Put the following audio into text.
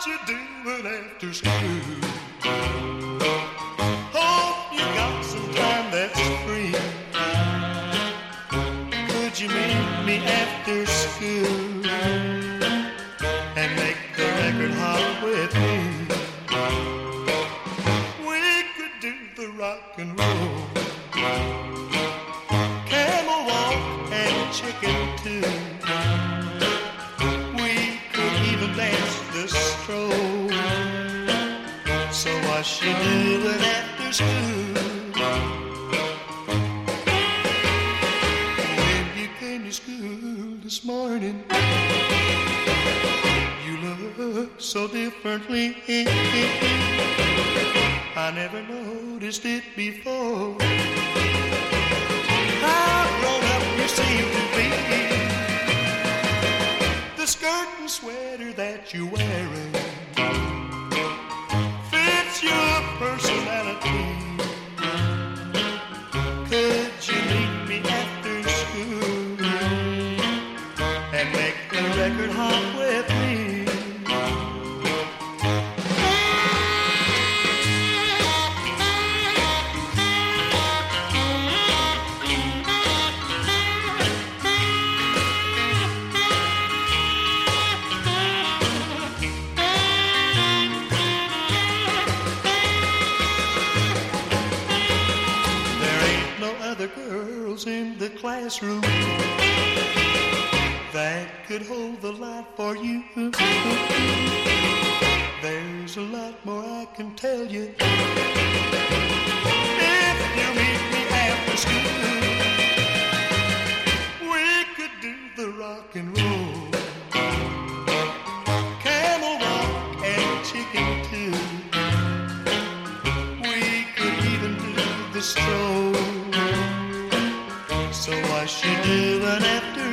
you doing after school? Hope you got some time that's free. Could you meet me after school and make the record hop with me? We could do the rock and roll, camel walk and chicken too. We could even dance the stroll. So what she doing after school? When you came to school this morning, you look so differently. I never noticed it before. How grown up you seem to be. The skirt and sweater that you're wearing fits your personality. Could you meet me after school and make the record hop with me? Girls in the classroom that could hold the light for you. There's a lot more I can tell you if you meet me after school. We could do the rock and roll, camel walk and chicken too. We could even do the stroll. So what's she doing after